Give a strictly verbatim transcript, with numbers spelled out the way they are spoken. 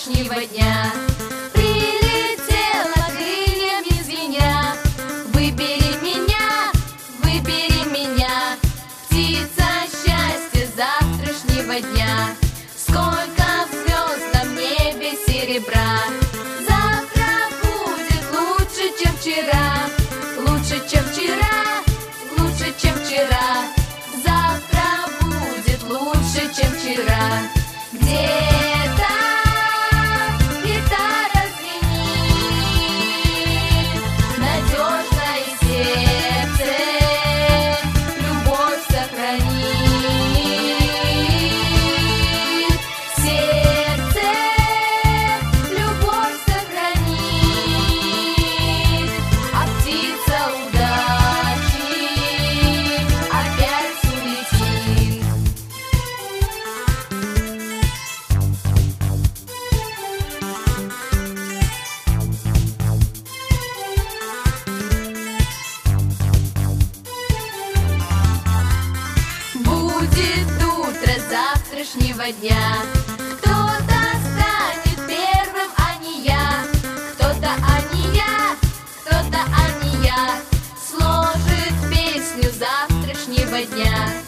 завтрашнего дня. Прилетела крыльями звеня. Выбери меня, выбери меня, птица счастья завтрашнего дня. Сколько звезд на небе серебра. Завтра будет лучше, чем вчера. Лучше, чем вчера, лучше, чем вчера. Завтра будет лучше, чем вчера. Где-то гитара звенит, надежное сердце любовь сохранит. Сердце любовь сохранит, а птица удачи опять улетит. Будет утро завтрашнего дня. Кто-то станет первым, а не я. Кто-то, а не я, кто-то, а не я, сложит песню завтрашнего дня.